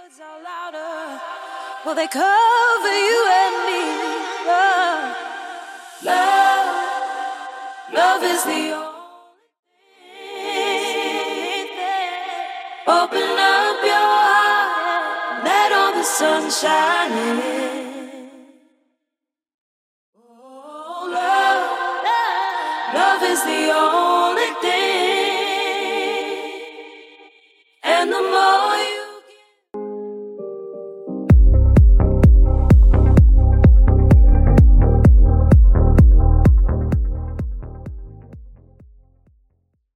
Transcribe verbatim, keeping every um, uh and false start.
words are louder. Will they cover you and me? Love, love, love is the only thing. Open up your heart, let all the sun shine in. Oh, love, love is the only